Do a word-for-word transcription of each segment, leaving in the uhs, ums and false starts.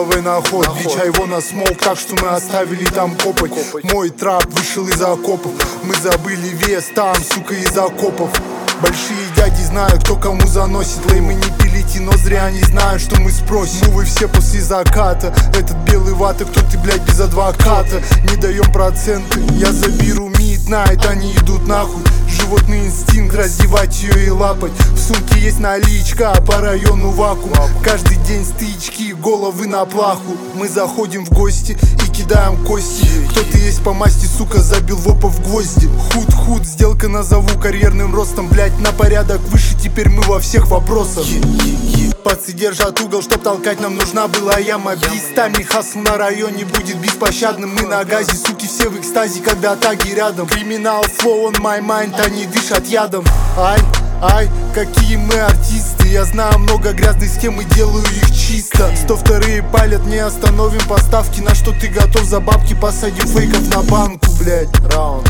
головой на ход. Бичай его на смолк, так что мы оставили там копоть. Мой трап вышел из окопов. Мы забыли вес там, сука, из окопов. Большие дяди знают, кто кому заносит. Леймы не пилите, но зря они знают, что мы спросим. Ну вы все после заката. Этот белый вата, кто ты, блядь, без адвоката. Не даем проценты, я заберу миднайт. Они идут нахуй. Животный инстинкт, раздевать ее и лапать. В сумке есть наличка, а по району вакуум. Каждый день стычки, головы на плаху. Мы заходим в гости и кидаем кости. Кто-то есть по масти, сука, забил в опа в гвозди. Худ-худ, сделка назову карьерным ростом. Блять, на порядок выше, теперь мы во всех вопросах. Пацы держат угол, чтоб толкать, нам нужна была яма. Бистами хасл на районе будет беспощадным. Мы на газе, суки, все в экстазе, когда таги рядом. Криминал, flow on my mind, они дышат ядом. Ай, ай, какие мы артисты. Я знаю много грязной схемы, делаю их чисто. Сто вторые палят, не остановим поставки. На что ты готов за бабки, посадим фейков на банку, блять. Раунд.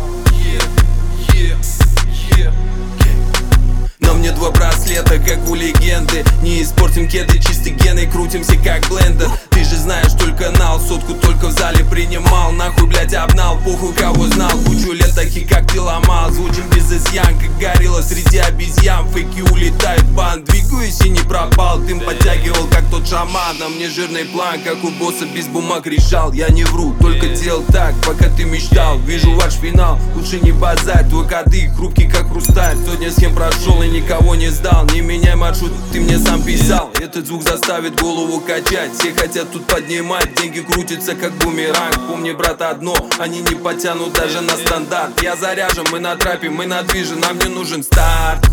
На мне два браслета, как у легенды. Не испортим кеды, чистый гены, крутимся как блендер. Ты же знаешь, только нал, сотку только в зале принимал. Нахуй, блять, обнал, похуй, кого знал. Кучу лет таких, как ты ломал. Звучим без изъян, как горилла среди обезьян. Фейки улетают, бан, двигаюсь и не пропал. Дым подтягивал, как тот шаман. На мне жирный план, как у босса без бумаг решал. Я не вру, только делал так, пока ты мечтал. Вижу ваш финал, лучше не базать. Твой кадык, хрупкий, как хрусталь. Сотня схем прошел и никого не сдал. Не меняй маршрут, ты мне сам писал. Этот звук заставит голову качать. Все хотят тут поднимать, деньги крутятся как бумеранг. Помни, брат, одно, они не потянут даже на стандарт. Я заряжен, мы на трапе, мы на движе, нам не нужен старт.